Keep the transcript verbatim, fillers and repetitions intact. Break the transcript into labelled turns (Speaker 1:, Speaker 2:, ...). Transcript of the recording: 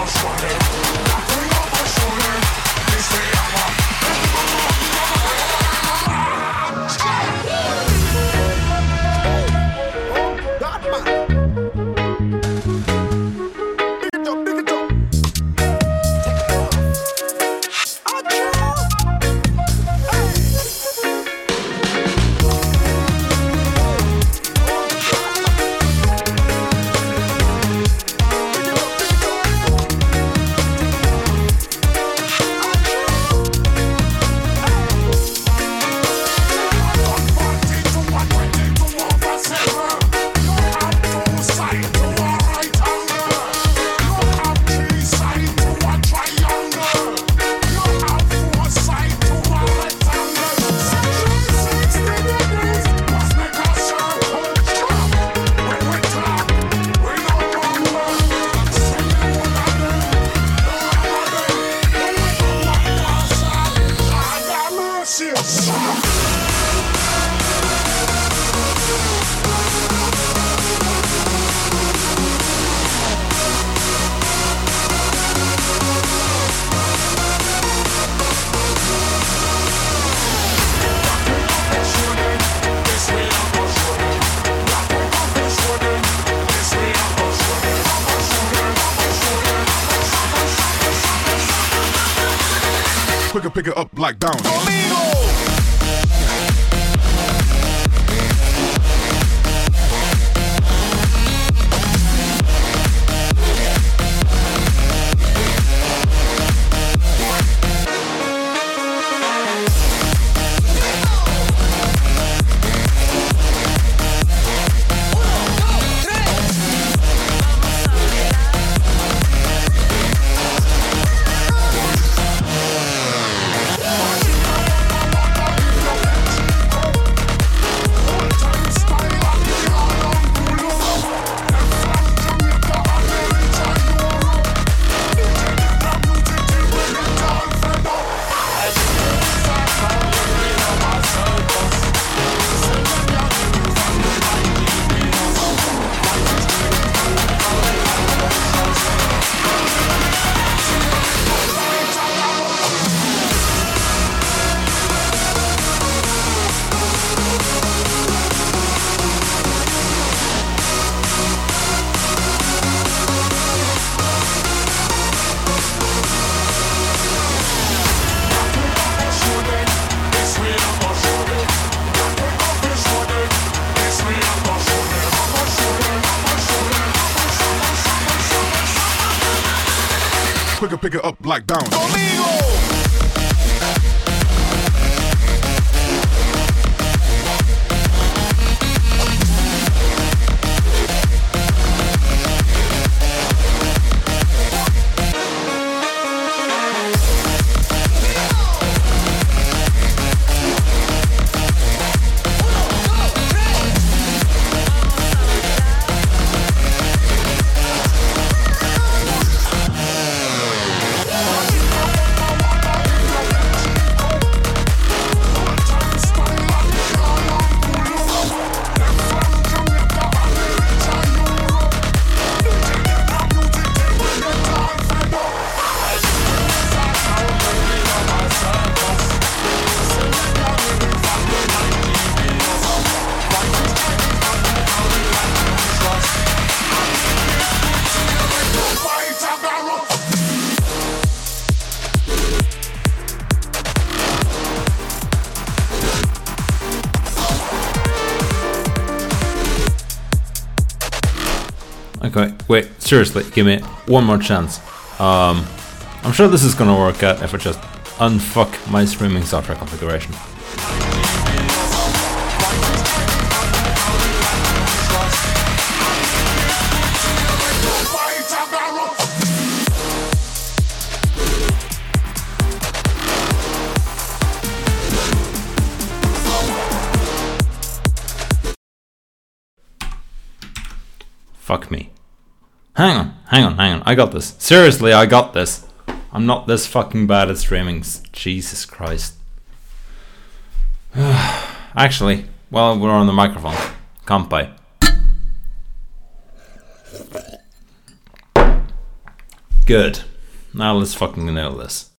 Speaker 1: Quicker, pick it up like down. Quicker, pick it up like down.
Speaker 2: Okay, wait, seriously, give me one more chance. Um, I'm sure this is gonna work out if I just unfuck my streaming software configuration. Fuck me. Hang on, hang on, hang on. I got this. Seriously, I got this. I'm not this fucking bad at streaming. Jesus Christ. Actually, while we're on the microphone, Kampai. Good. Now let's fucking nail this.